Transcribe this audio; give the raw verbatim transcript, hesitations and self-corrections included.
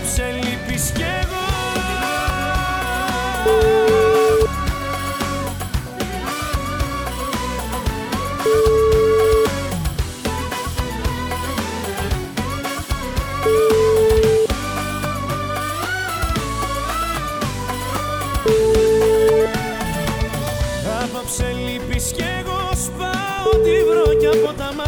Απόψε λείπεις κι εγώ. Απόψε λείπεις κι εγώ. Σπάω τη βροχιά από τα μάτια